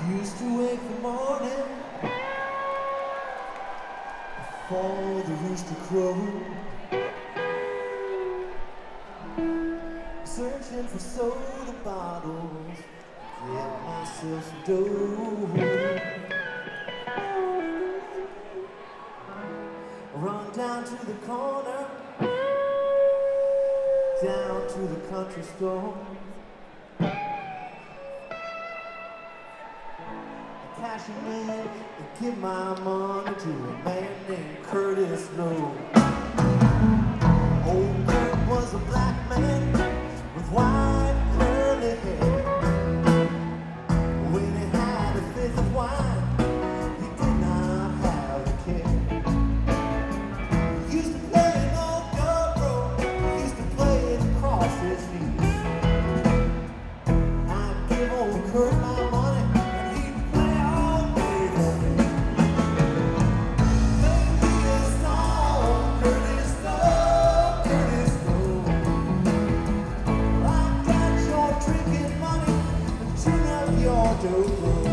Used to wake the morning before the rooster crowed, searching for soda bottles to get myself some dough. Run down to the corner, down to the country store, cash him in and give my money to a man named Curtis Lowe. Old Kurt was a black man with white curly hair. When he had a fifth of wine, he did not have a care. He used to play an old dobro, he used to play it across his knees. I'd give old Kurt my money, your dough.